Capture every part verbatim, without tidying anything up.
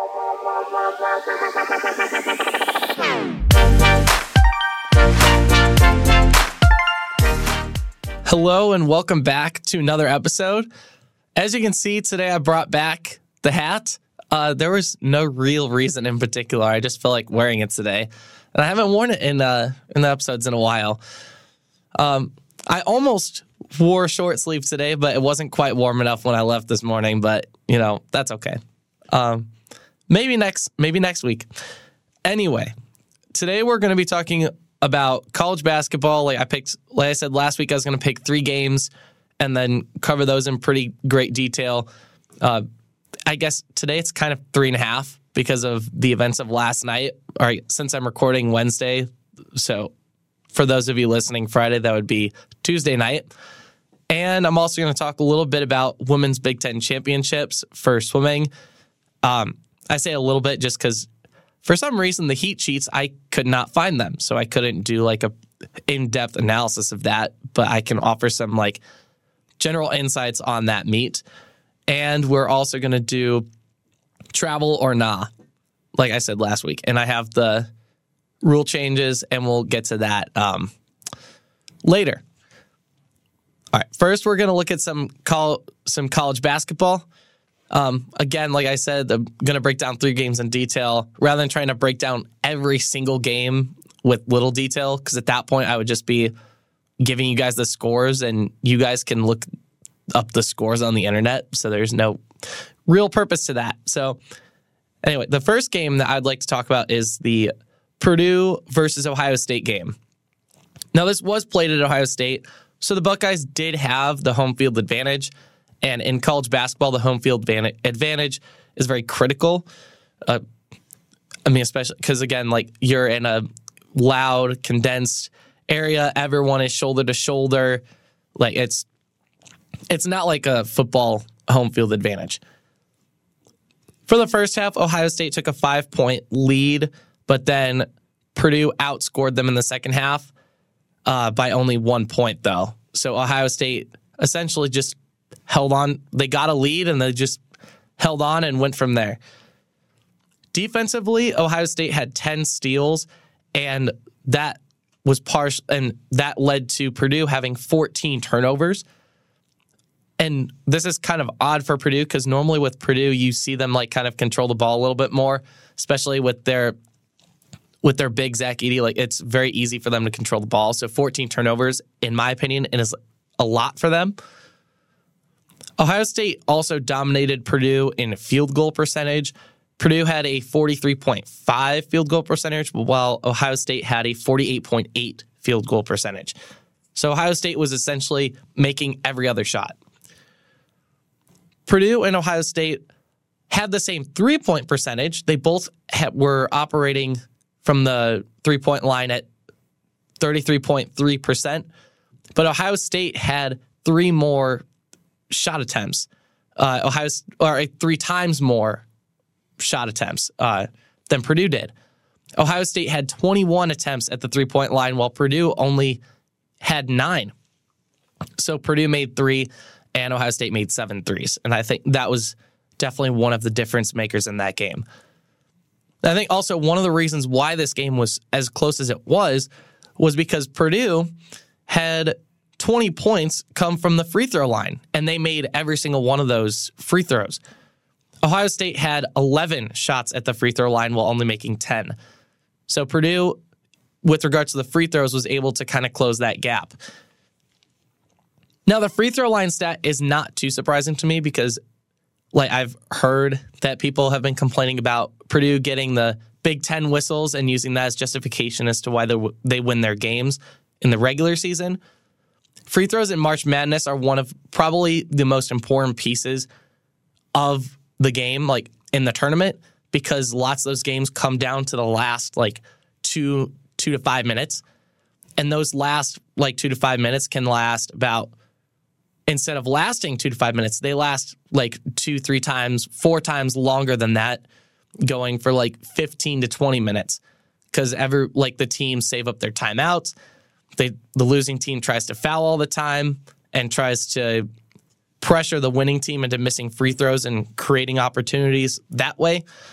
Hello and welcome back to another episode. As you can see, today I brought back the hat. Uh, there was no real reason in particular. I just feel like wearing it today. And I haven't worn it in uh, in the episodes in a while. Um, I almost wore a short sleeve today, but it wasn't quite warm enough when I left this morning. But, you know, that's okay. Um, maybe next, maybe next week. Anyway, today we're going to be talking about college basketball. Like I picked, like I said last week, I was going to pick three games and then cover those in pretty great detail. Uh, I guess today it's kind of three and a half because of the events of last night. All right, since I'm recording Wednesday, so for those of you listening Friday, that would be Tuesday night. And I'm also going to talk a little bit about women's Big Ten championships for swimming. Um, I say a little bit just because for some reason, the heat sheets, I could not find them. So I couldn't do like a in-depth analysis of that, but I can offer some like general insights on that meet. And we're also going to do travel or nah, like I said last week. And I have the rule changes, and we'll get to that um, later. All right, first we're going to look at some col- some college basketball. Um, again, like I said, I'm going to break down three games in detail rather than trying to break down every single game with little detail, because at that point I would just be giving you guys the scores and you guys can look up the scores on the internet. So there's no real purpose to that. So anyway, the first game that I'd like to talk about is the Purdue versus Ohio State game. Now, this was played at Ohio State, so the Buckeyes did have the home field advantage. And in college basketball, the home field advantage is very critical. Uh, I mean, especially because, again, like you're in a loud, condensed area. Everyone is shoulder to shoulder. Like it's it's not like a football home field advantage. For the first half, Ohio State took a five-point lead, but then Purdue outscored them in the second half uh, by only one point, though. So Ohio State essentially just held on. They got a lead and they just held on and went from there. Defensively, Ohio State had ten steals, and that was partial, and that led to Purdue having fourteen turnovers. And this is kind of odd for Purdue because normally with Purdue you see them like kind of control the ball a little bit more, especially with their with their big Zach Edey. Like it's very easy for them to control the ball. So fourteen turnovers, in my opinion, is a lot for them. Ohio State also dominated Purdue in field goal percentage. Purdue had a forty-three point five field goal percentage, while Ohio State had a forty-eight point eight field goal percentage. So Ohio State was essentially making every other shot. Purdue and Ohio State had the same three-point percentage. They both had, were operating from the three-point line at thirty-three point three percent, but Ohio State had three more shot attempts. Uh, Ohio or three times more shot attempts uh, than Purdue did. Ohio State had twenty-one attempts at the three-point line, while Purdue only had nine. So Purdue made three, and Ohio State made seven threes. And I think that was definitely one of the difference makers in that game. I think also one of the reasons why this game was as close as it was was because Purdue had twenty points come from the free throw line, and they made every single one of those free throws. Ohio State had eleven shots at the free throw line while only making ten. So Purdue, with regards to the free throws, was able to kind of close that gap. Now, the free throw line stat is not too surprising to me because, like, I've heard that people have been complaining about Purdue getting the Big Ten whistles and using that as justification as to why they win their games in the regular season. Free throws in March Madness are one of probably the most important pieces of the game, like in the tournament, because lots of those games come down to the last like two, two to five minutes. And those last like two to five minutes can last about, instead of lasting two to five minutes, they last like two, three times, four times longer than that, going for like fifteen to twenty minutes. Because every like the teams save up their timeouts. They the losing team tries to foul all the time and tries to pressure the winning team into missing free throws and creating opportunities that way.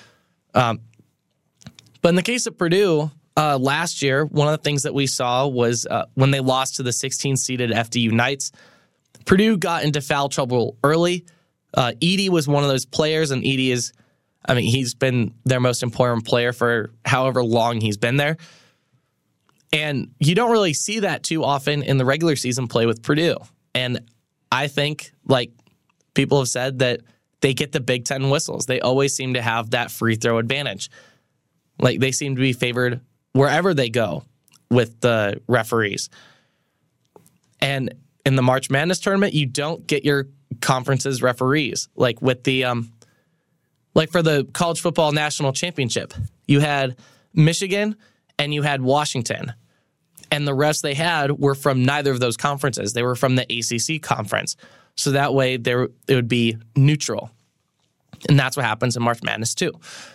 Um, but in the case of Purdue, uh, last year, one of the things that we saw was uh, when they lost to the sixteen-seeded F D U Knights, Purdue got into foul trouble early. Uh, Edey was one of those players, and Edey is, I mean, he's been their most important player for however long he's been there. And you don't really see that too often in the regular season play with Purdue. And I think, like people have said, that they get the Big Ten whistles. They always seem to have that free throw advantage. Like, they seem to be favored wherever they go with the referees. And in the March Madness tournament, you don't get your conference's referees. Like with the, um, like for the College Football National Championship, you had Michigan and you had Washington. And the rest they had were from neither of those conferences. They were from the A C C conference. So that way there it would be neutral. And that's what happens in March Madness too.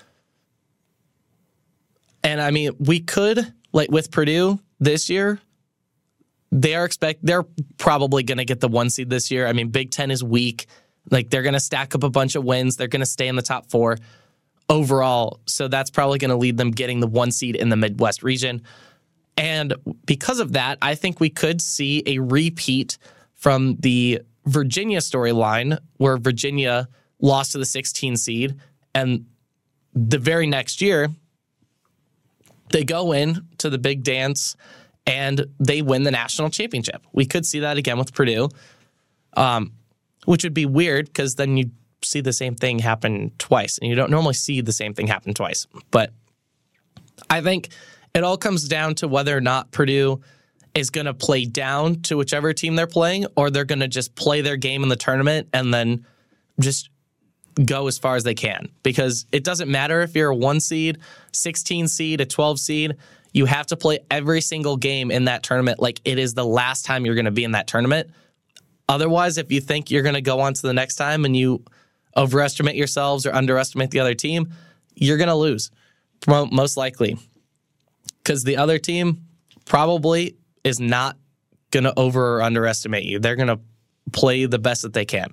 And I mean, we could, like with Purdue this year, they are expect they're probably going to get the one seed this year. I mean, Big Ten is weak. Like, they're going to stack up a bunch of wins. They're going to stay in the top four overall. So that's probably going to lead them getting the one seed in the Midwest region. And because of that, I think we could see a repeat from the Virginia storyline, where Virginia lost to the sixteen seed, and the very next year they go in to the big dance and they win the national championship. We could see that again with Purdue, um, which would be weird because then you see the same thing happen twice, and you don't normally see the same thing happen twice. But I think it all comes down to whether or not Purdue is going to play down to whichever team they're playing, or they're going to just play their game in the tournament and then just go as far as they can. Because it doesn't matter if you're a one seed, sixteen seed, a twelve seed. You have to play every single game in that tournament like it is the last time you're going to be in that tournament. Otherwise, if you think you're going to go on to the next time and you overestimate yourselves or underestimate the other team, you're going to lose, most likely. Because the other team probably is not going to over or underestimate you. They're going to play the best that they can.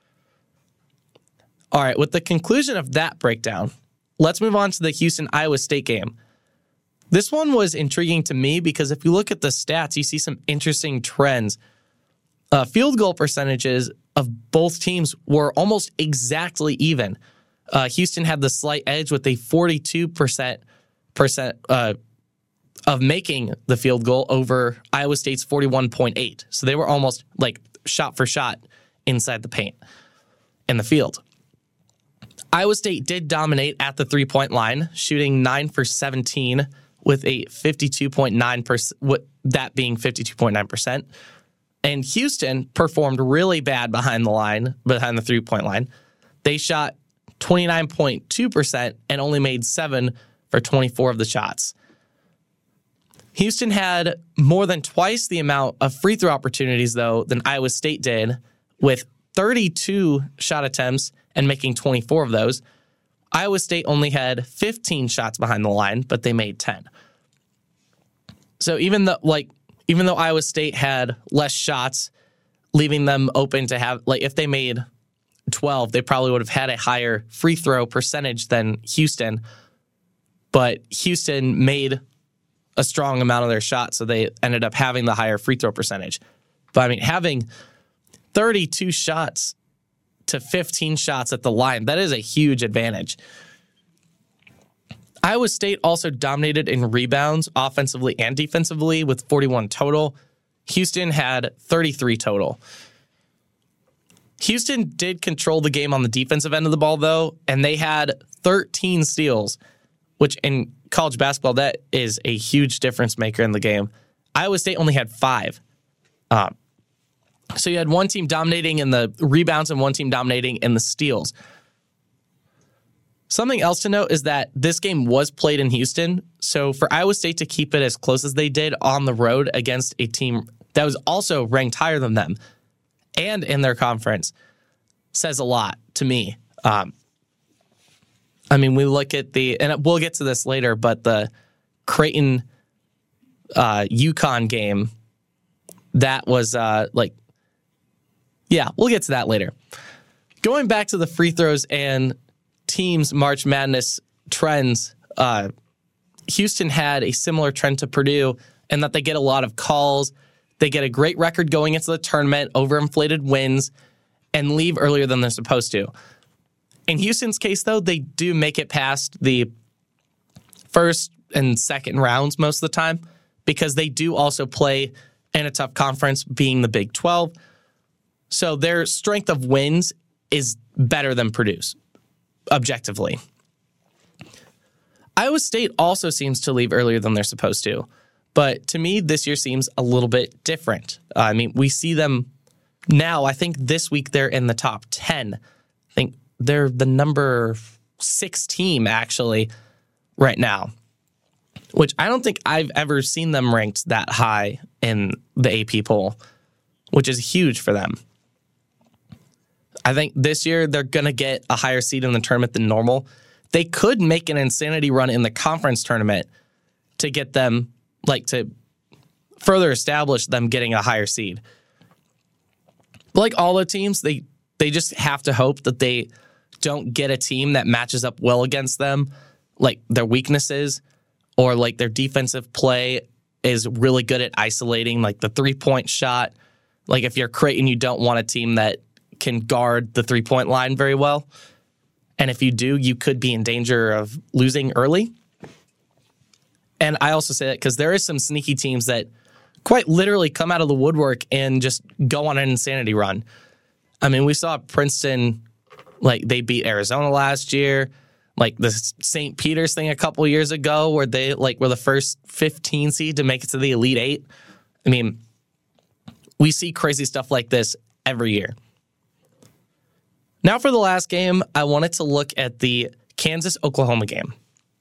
All right, with the conclusion of that breakdown, let's move on to the Houston-Iowa State game. This one was intriguing to me because if you look at the stats, you see some interesting trends. Uh, field goal percentages of both teams were almost exactly even. Uh, Houston had the slight edge with a forty-two percent percent uh, of making the field goal over Iowa State's forty-one point eight. So they were almost like shot for shot inside the paint in the field. Iowa State did dominate at the three-point line, shooting nine for seventeen with a fifty-two point nine percent, with that being fifty-two point nine percent. And Houston performed really bad behind the line, behind the three-point line. They shot twenty-nine point two percent and only made seven for twenty-four of the shots. Houston had more than twice the amount of free throw opportunities, though, than Iowa State did, with thirty-two shot attempts and making twenty-four of those. Iowa State only had fifteen shots behind the line, but they made ten. So even though, like, even though Iowa State had less shots, leaving them open to have, like, if they made twelve, they probably would have had a higher free throw percentage than Houston. But Houston made a strong amount of their shots, so they ended up having the higher free throw percentage. But I mean, having thirty-two shots to fifteen shots at the line, that is a huge advantage. Iowa State also dominated in rebounds offensively and defensively with forty-one total. Houston had thirty-three total. Houston did control the game on the defensive end of the ball, though, and they had thirteen steals, which in college basketball, that is a huge difference maker in the game. Iowa State only had five. Um, so you had one team dominating in the rebounds and one team dominating in the steals. Something else to note is that this game was played in Houston, so for Iowa State to keep it as close as they did on the road against a team that was also ranked higher than them and in their conference says a lot to me. Um, I mean, we look at the, and we'll get to this later, but the Creighton uh, UConn game, that was uh, like, yeah, we'll get to that later. Going back to the free throws and teams' March Madness trends. Uh, Houston had a similar trend to Purdue in that they get a lot of calls. They get a great record going into the tournament, overinflated wins, and leave earlier than they're supposed to. In Houston's case, though, they do make it past the first and second rounds most of the time because they do also play in a tough conference, being the Big twelve. So their strength of wins is better than Purdue's, objectively. Iowa State also seems to leave earlier than they're supposed to. But to me, this year seems a little bit different. Uh, I mean, we see them now. I think this week they're in the top ten. I think they're the number six team, actually, right now, which I don't think I've ever seen them ranked that high in the A P poll, which is huge for them. I think this year they're going to get a higher seed in the tournament than normal. They could make an insanity run in the conference tournament to get them, like, to further establish them getting a higher seed. But like all the teams, they they just have to hope that they don't get a team that matches up well against them, like their weaknesses, or like their defensive play is really good at isolating, like the three-point shot. Like if you're Creighton, you don't want a team that can guard the three-point line very well. And if you do, you could be in danger of losing early. And I also say that because there is some sneaky teams that quite literally come out of the woodwork and just go on an insanity run. I mean, we saw Princeton, like they beat Arizona last year, like the Saint Peter's thing a couple years ago where they like were the first fifteen seed to make it to the Elite Eight. I mean, we see crazy stuff like this every year. Now for the last game, I wanted to look at the Kansas-Oklahoma game.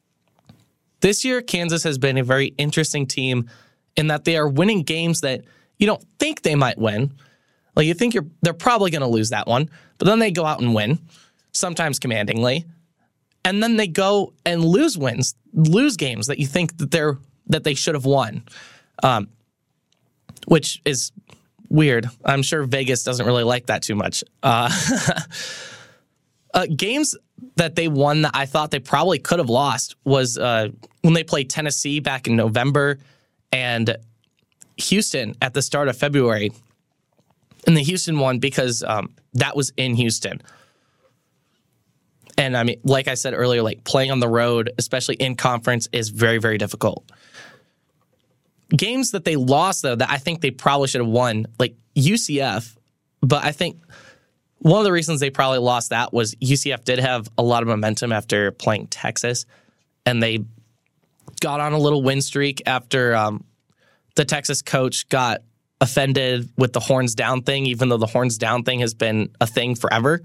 This year, Kansas has been a very interesting team in that they are winning games that you don't think they might win. Like you think you're they're probably going to lose that one, but then they go out and win, sometimes commandingly, and then they go and lose wins, lose games that you think that they're that they should have won, um, which is weird. I'm sure Vegas doesn't really like that too much. Uh, uh, games that they won that I thought they probably could have lost was uh, when they played Tennessee back in November and Houston at the start of February. And the Houston won because um, that was in Houston. And I mean, like I said earlier, like playing on the road, especially in conference, is very, very difficult. Games that they lost, though, that I think they probably should have won, like U C F. But I think one of the reasons they probably lost that was U C F did have a lot of momentum after playing Texas. And they got on a little win streak after um, the Texas coach got offended with the horns down thing, even though the horns down thing has been a thing forever.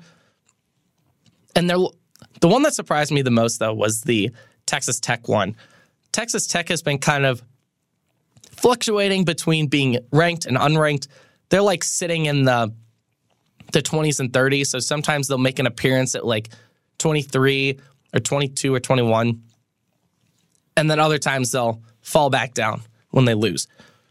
And they're, the one that surprised me the most, though, was the Texas Tech one. Texas Tech has been kind of fluctuating between being ranked and unranked. They're like sitting in the the twenties and thirties, so sometimes they'll make an appearance at like twenty-three or twenty-two or twenty-one, and then other times they'll fall back down when they lose.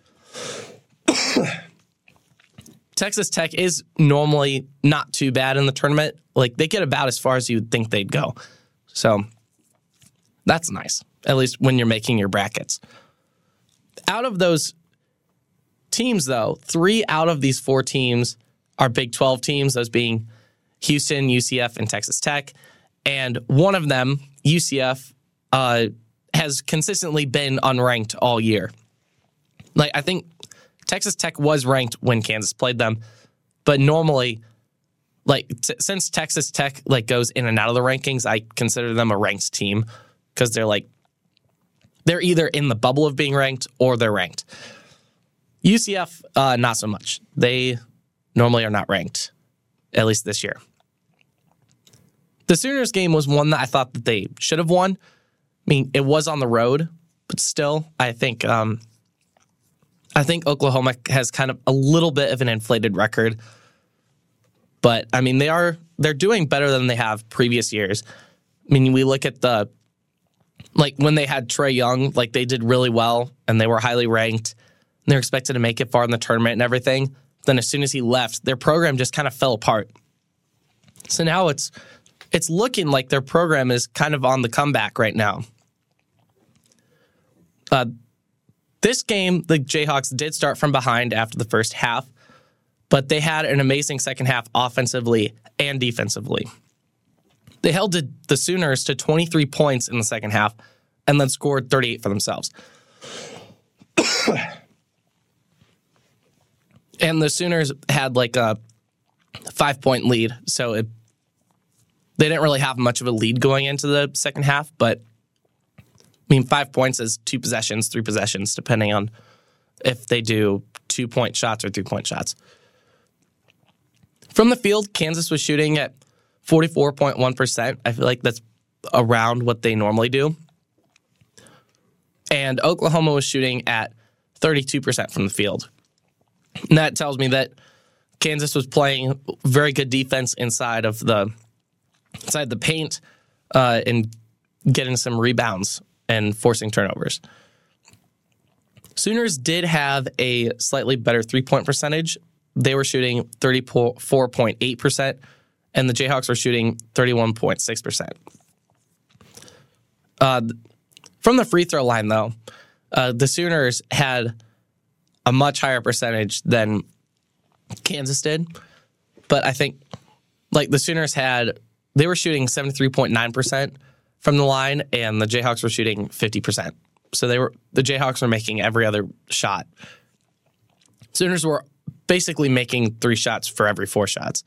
Texas Tech is normally not too bad in the tournament. Like, they get about as far as you'd think they'd go. So that's nice, at least when you're making your brackets. Out of those teams, though, three out of these four teams are Big twelve teams, those being Houston, U C F, and Texas Tech. And one of them, U C F, uh, has consistently been unranked all year. Like, I think Texas Tech was ranked when Kansas played them, but normally, like, t- since Texas Tech, like, goes in and out of the rankings, I consider them a ranked team because they're, like, they're either in the bubble of being ranked or they're ranked. U C F, uh, not so much. They normally are not ranked, at least this year. The Sooners game was one that I thought that they should have won. I mean, it was on the road, but still, I think um, I think Oklahoma has kind of a little bit of an inflated record. But, I mean, they are they're doing better than they have previous years. I mean, we look at the, like, when they had Trae Young, like, they did really well, and they were highly ranked, and they were expected to make it far in the tournament and everything. Then as soon as he left, their program just kind of fell apart. So now it's it's looking like their program is kind of on the comeback right now. Uh, this game, the Jayhawks did start from behind after the first half, but they had an amazing second half offensively and defensively. They held the, the Sooners to twenty-three points in the second half and then scored thirty-eight for themselves. And the Sooners had like a five-point lead, so it, they didn't really have much of a lead going into the second half, but I mean, five points is two possessions, three possessions, depending on if they do two-point shots or three-point shots. From the field, Kansas was shooting at forty-four point one percent. I feel like that's around what they normally do. And Oklahoma was shooting at thirty-two percent from the field. And that tells me that Kansas was playing very good defense inside of the inside the paint uh, and getting some rebounds and forcing turnovers. Sooners did have a slightly better three-point percentage. They were shooting thirty-four point eight percent, and the Jayhawks were shooting thirty-one point six percent. Uh, from the free throw line, though, uh, the Sooners had a much higher percentage than Kansas did. But I think, like, the Sooners had, they were shooting seventy-three point nine percent from the line, and the Jayhawks were shooting fifty percent. So they were the Jayhawks were making every other shot. Sooners were basically making three shots for every four shots.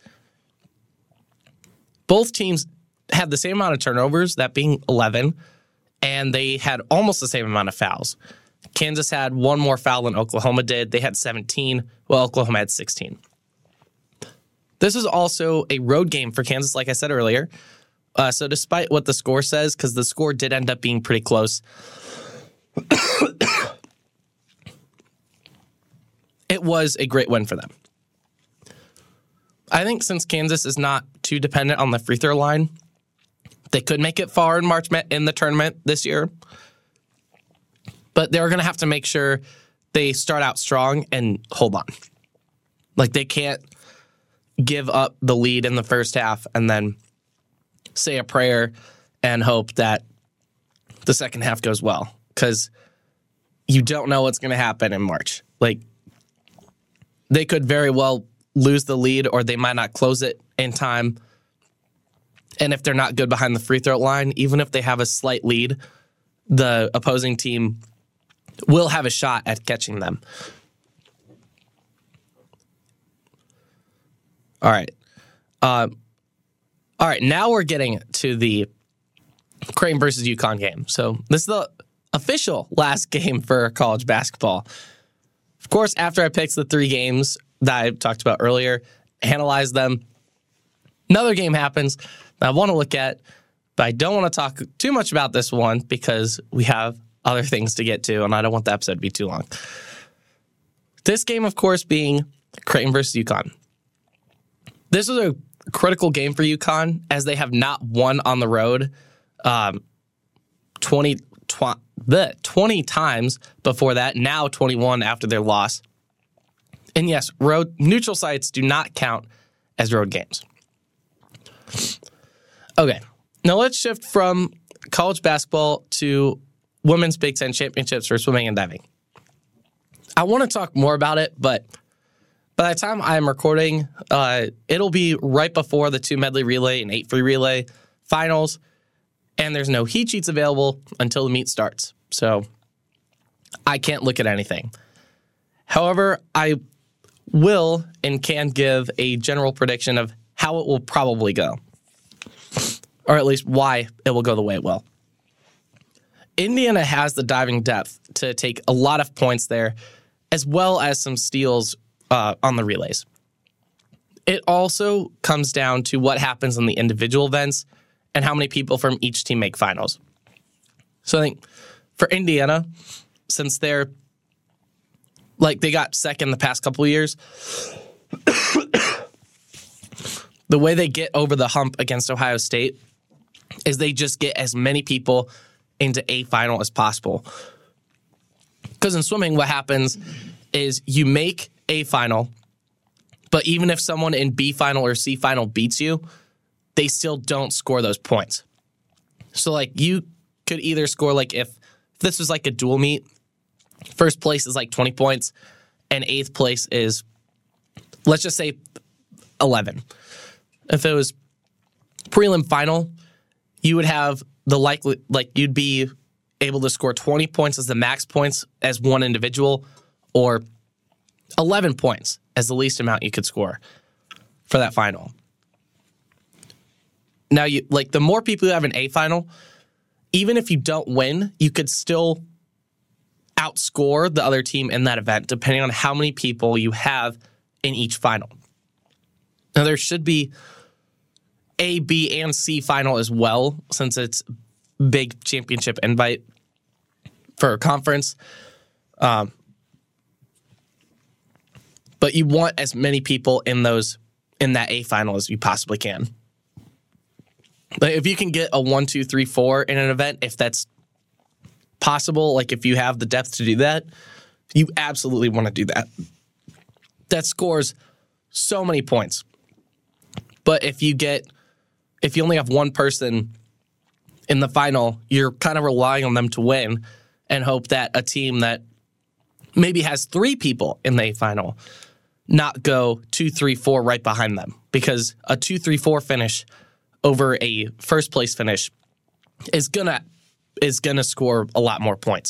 Both teams had the same amount of turnovers, that being eleven, and they had almost the same amount of fouls. Kansas had one more foul than Oklahoma did. They had seventeen, while Oklahoma had sixteen. This is also a road game for Kansas, like I said earlier. Uh, so despite what the score says, because the score did end up being pretty close, it was a great win for them. I think since Kansas is not too dependent on the free throw line, they could make it far in March in the tournament this year. But they're going to have to make sure they start out strong and hold on. Like, they can't give up the lead in the first half and then say a prayer and hope that the second half goes well, because you don't know what's going to happen in March. Like, they could very well lose the lead, or they might not close it in time. And if they're not good behind the free throw line, even if they have a slight lead, the opposing team will have a shot at catching them. All right. Uh, all right, now we're getting to the Creighton versus UConn game. So this is the official last game for college basketball. Of course, after I picked the three games that I talked about earlier, analyzed them, another game happens that I want to look at, but I don't want to talk too much about this one because we have other things to get to, and I don't want the episode to be too long. This game, of course, being Creighton versus UConn. This was a critical game for UConn, as they have not won on the road um, twenty, tw- the twenty times before that, now twenty-one after their loss. And yes, road neutral sites do not count as road games. Okay, now let's shift from college basketball to women's Big Ten championships for swimming and diving. I want to talk more about it, but by the time I'm recording, uh, it'll be right before the two medley relay and eight free relay finals, and there's no heat sheets available until the meet starts. So I can't look at anything. However, I will and can give a general prediction of how it will probably go, or at least why it will go the way it will. Indiana has the diving depth to take a lot of points there, as well as some steals uh, on the relays. It also comes down to what happens in the individual events and how many people from each team make finals. So I think for Indiana, since they're like they got second the past couple of years, the way they get over the hump against Ohio State is they just get as many people into a final as possible. Because in swimming, what happens is you make a final, but even if someone in B final or C final beats you, they still don't score those points. So, like, you could either score, like, if this was like a dual meet, first place is like twenty points, and eighth place is, let's just say, eleven. If it was prelim final, you would have the likely, like, you'd be able to score twenty points as the max points as one individual, or eleven points as the least amount you could score for that final. Now, you like the more people you have in a final, even if you don't win, you could still outscore the other team in that event, depending on how many people you have in each final. Now, there should be A, B, and C final as well, since it's big championship invite for a conference. Um, but you want as many people in those in that A final as you possibly can. Like if you can get a one, two, three, four in an event, if that's possible, like if you have the depth to do that, you absolutely want to do that. That scores so many points. But if you get, if you only have one person in the final, you're kind of relying on them to win and hope that a team that maybe has three people in the final not go two, three, four right behind them, because a two, three, four finish over a first place finish is gonna is gonna score a lot more points.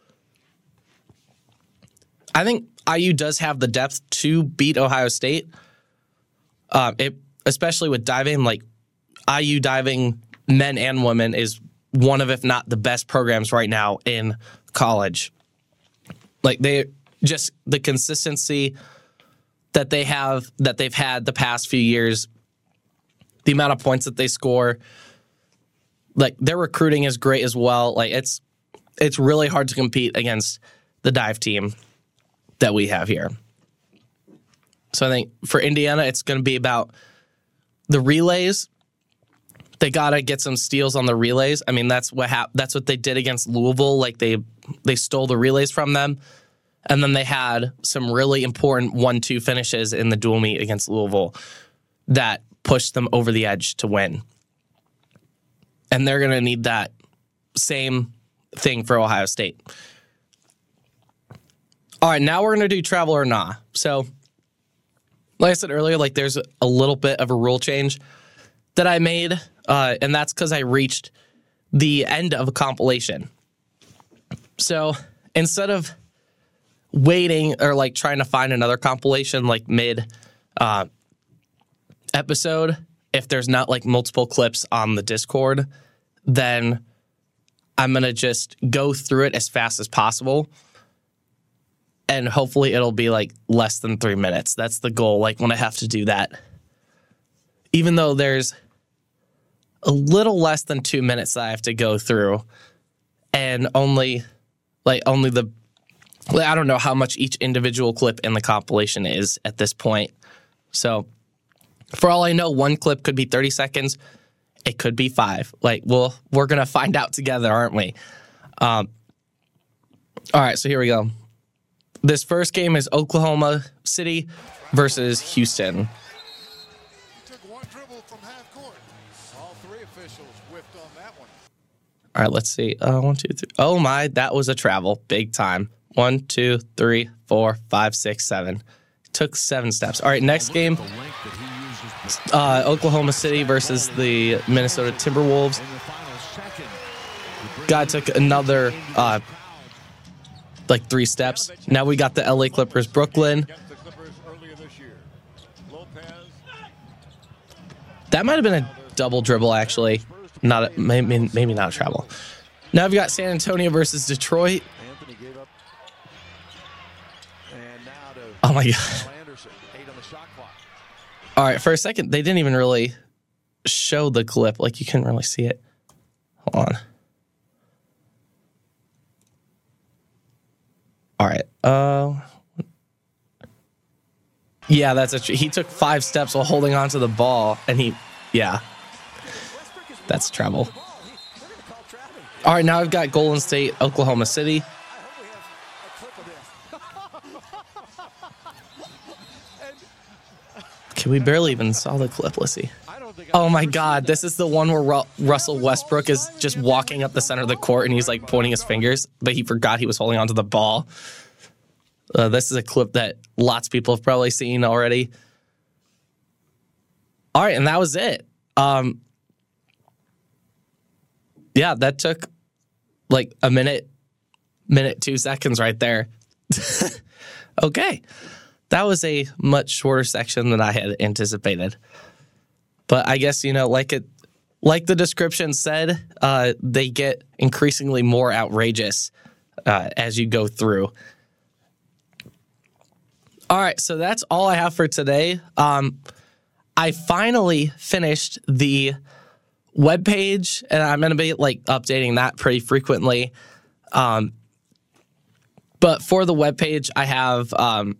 I think I U does have the depth to beat Ohio State. Uh, it especially with diving, like I U diving, men and women, is one of, if not the best programs right now in college. Like they just the consistency that they have, that they've had the past few years, the amount of points that they score, like their recruiting is great as well. Like it's it's really hard to compete against the dive team that we have here. So I think for Indiana, it's going to be about the relays. They got to get some steals on the relays. I mean, that's what hap- that's what they did against Louisville. Like they they stole the relays from them. And then they had some really important one two finishes in the dual meet against Louisville that pushed them over the edge to win. And they're going to need that same thing for Ohio State. All right, now we're going to do travel or nah. So, like I said earlier, like there's a little bit of a rule change that I made, uh, and that's because I reached the end of a compilation. So instead of waiting or like trying to find another compilation like mid uh, episode, if there's not like multiple clips on the Discord, then I'm going to just go through it as fast as possible. And hopefully it'll be like less than three minutes. That's the goal. Like when I have to do that, even though there's a little less than two minutes that I have to go through, and only like only the, I don't know how much each individual clip in the compilation is at this point. So for all I know, one clip could be thirty seconds. It could be five. Like, well, we're going to find out together, aren't we? Um, all right, so here we go. This first game is Oklahoma City versus Houston. Took one dribble from half court. All three officials whipped on that one. All right, let's see. Uh, one, two, three. Oh, my, that was a travel. Big time. One, two, three, four, five, six, seven. Took seven steps. All right, next game, uh, Oklahoma City versus the Minnesota Timberwolves. Guy took another, uh, like, three steps. Now we got the L A Clippers, Brooklyn. That might have been a double dribble, actually. Not a, maybe, maybe not a travel. Now we've got San Antonio versus Detroit. Oh, my God. All right, for a second, they didn't even really show the clip. Like, you couldn't really see it. Hold on. All right. Uh, yeah, that's a. Tr- he took five steps while holding onto the ball, and he, yeah, that's trouble. All right, now I've got Golden State, Oklahoma City. Okay, we barely even saw the clip. Let's see. I don't Oh my God, this is the one where Ru- Russell Westbrook is just walking up the center of the court and he's like pointing his fingers, but he forgot he was holding onto the ball. Uh, this is a clip that lots of people have probably seen already. All right, and that was it. Um, yeah, that took like a minute, minute, two seconds right there. Okay. That was a much shorter section than I had anticipated. But I guess, you know, like it, like the description said, uh, they get increasingly more outrageous uh, as you go through. All right, so that's all I have for today. Um, I finally finished the webpage, and I'm going to be like updating that pretty frequently. Um, but for the webpage, I have um,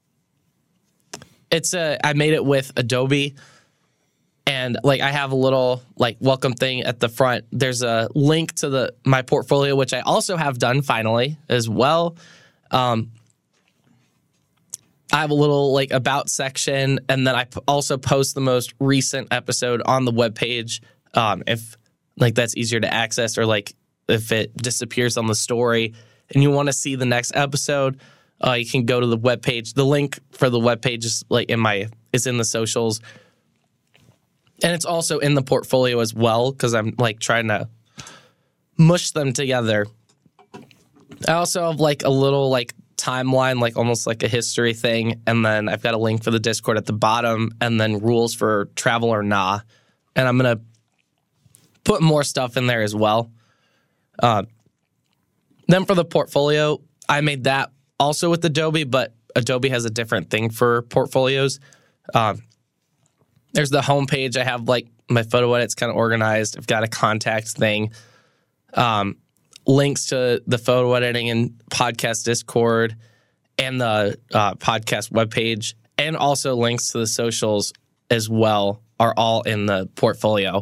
it's a I made it with Adobe. And like I have a little like welcome thing at the front. There's a link to the my portfolio, which I also have done finally as well. Um, I have a little like about section, and then I p- also post the most recent episode on the webpage. Um, if like that's easier to access, or like if it disappears on the story and you want to see the next episode, uh, you can go to the webpage. The link for the webpage is like in my is in the socials. And it's also in the portfolio as well, because I'm like trying to mush them together. I also have like a little like timeline, like almost like a history thing. And then I've got a link for the Discord at the bottom, and then rules for travel or nah. And I'm going to put more stuff in there as well. Uh, then for the portfolio, I made that also with Adobe, but Adobe has a different thing for portfolios. Um, There's the homepage. I have like my photo edits kind of organized. I've got a contacts thing, um, links to the photo editing and podcast Discord, and the uh, podcast webpage, and also links to the socials as well are all in the portfolio.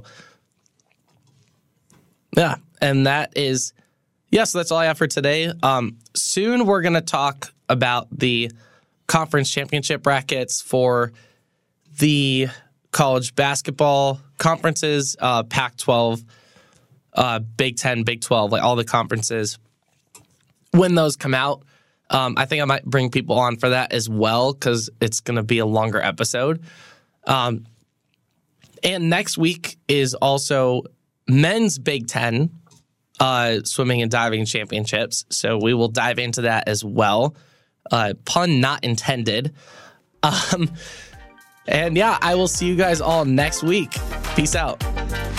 Yeah, and that is, yes, yeah, so that's all I have for today. Um, soon we're going to talk about the conference championship brackets for the college basketball conferences, uh, Pac twelve, uh, Big Ten, Big twelve, like all the conferences. When those come out, um, I think I might bring people on for that as well, because it's going to be a longer episode. Um, and next week is also men's Big Ten uh, swimming and diving championships, so we will dive into that as well. Uh, pun not intended. Um And yeah, I will see you guys all next week. Peace out.